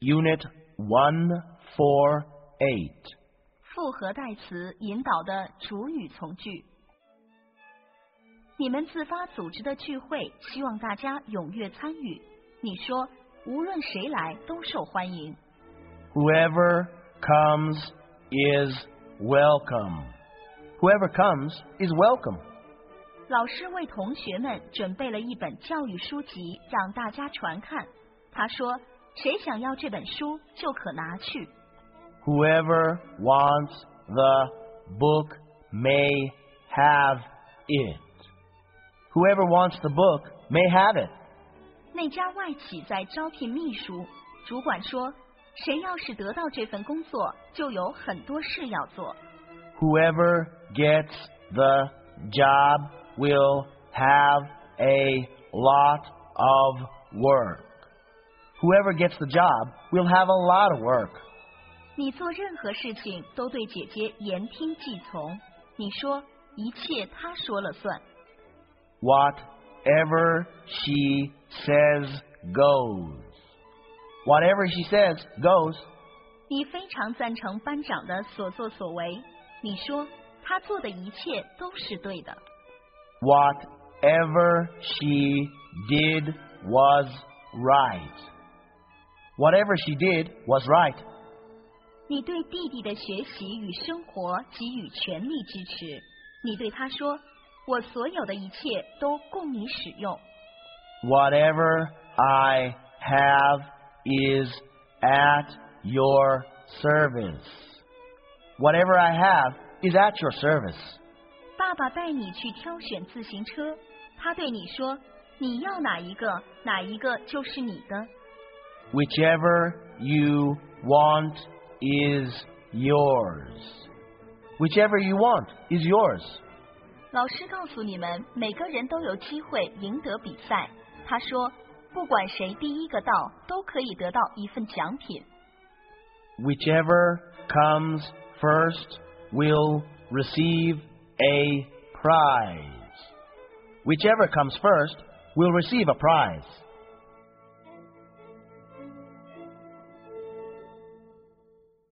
Unit 148. 复合代词引导的主语从句。你们自发组织的聚会，希望大家踊跃参与。你说，无论谁来都受欢迎。 Whoever comes is welcome. Whoever comes is welcome. 老师为同学们准备了一本教育书籍，让大家传看。他说，谁想要这本书就可拿去。 Whoever wants the book may have it. Whoever wants the book may have it. 那家外企在招聘秘书，主管说，谁要是得到这份工作，就有很多事要做。 Whoever gets the job will have a lot of work. Whoever gets the job will have a lot of work. 你做任何事情都对姐姐言听计从。你说，一切她说了算。 Whatever she says goes. Whatever she says goes. 你非常赞成班长的所作所为。你说，他做的一切都是对的。 Whatever she did was right. Whatever she did was right. 你对弟弟的学习与生活给予全力支持。你对他说，我所有的一切都供你使用。 Whatever I have is at your service. Whatever I have is at your service. 爸爸带你去挑选自行车，他对你说，你要哪一个，哪一个就是你的。 Whichever you want is yours. Whichever you want is yours. 老师告诉你们，每个人都有机会赢得比赛。他说，不管谁第一个到，都可以得到一份奖品。 Whichever comes first will receive a prize. Whichever comes first will receive a prize.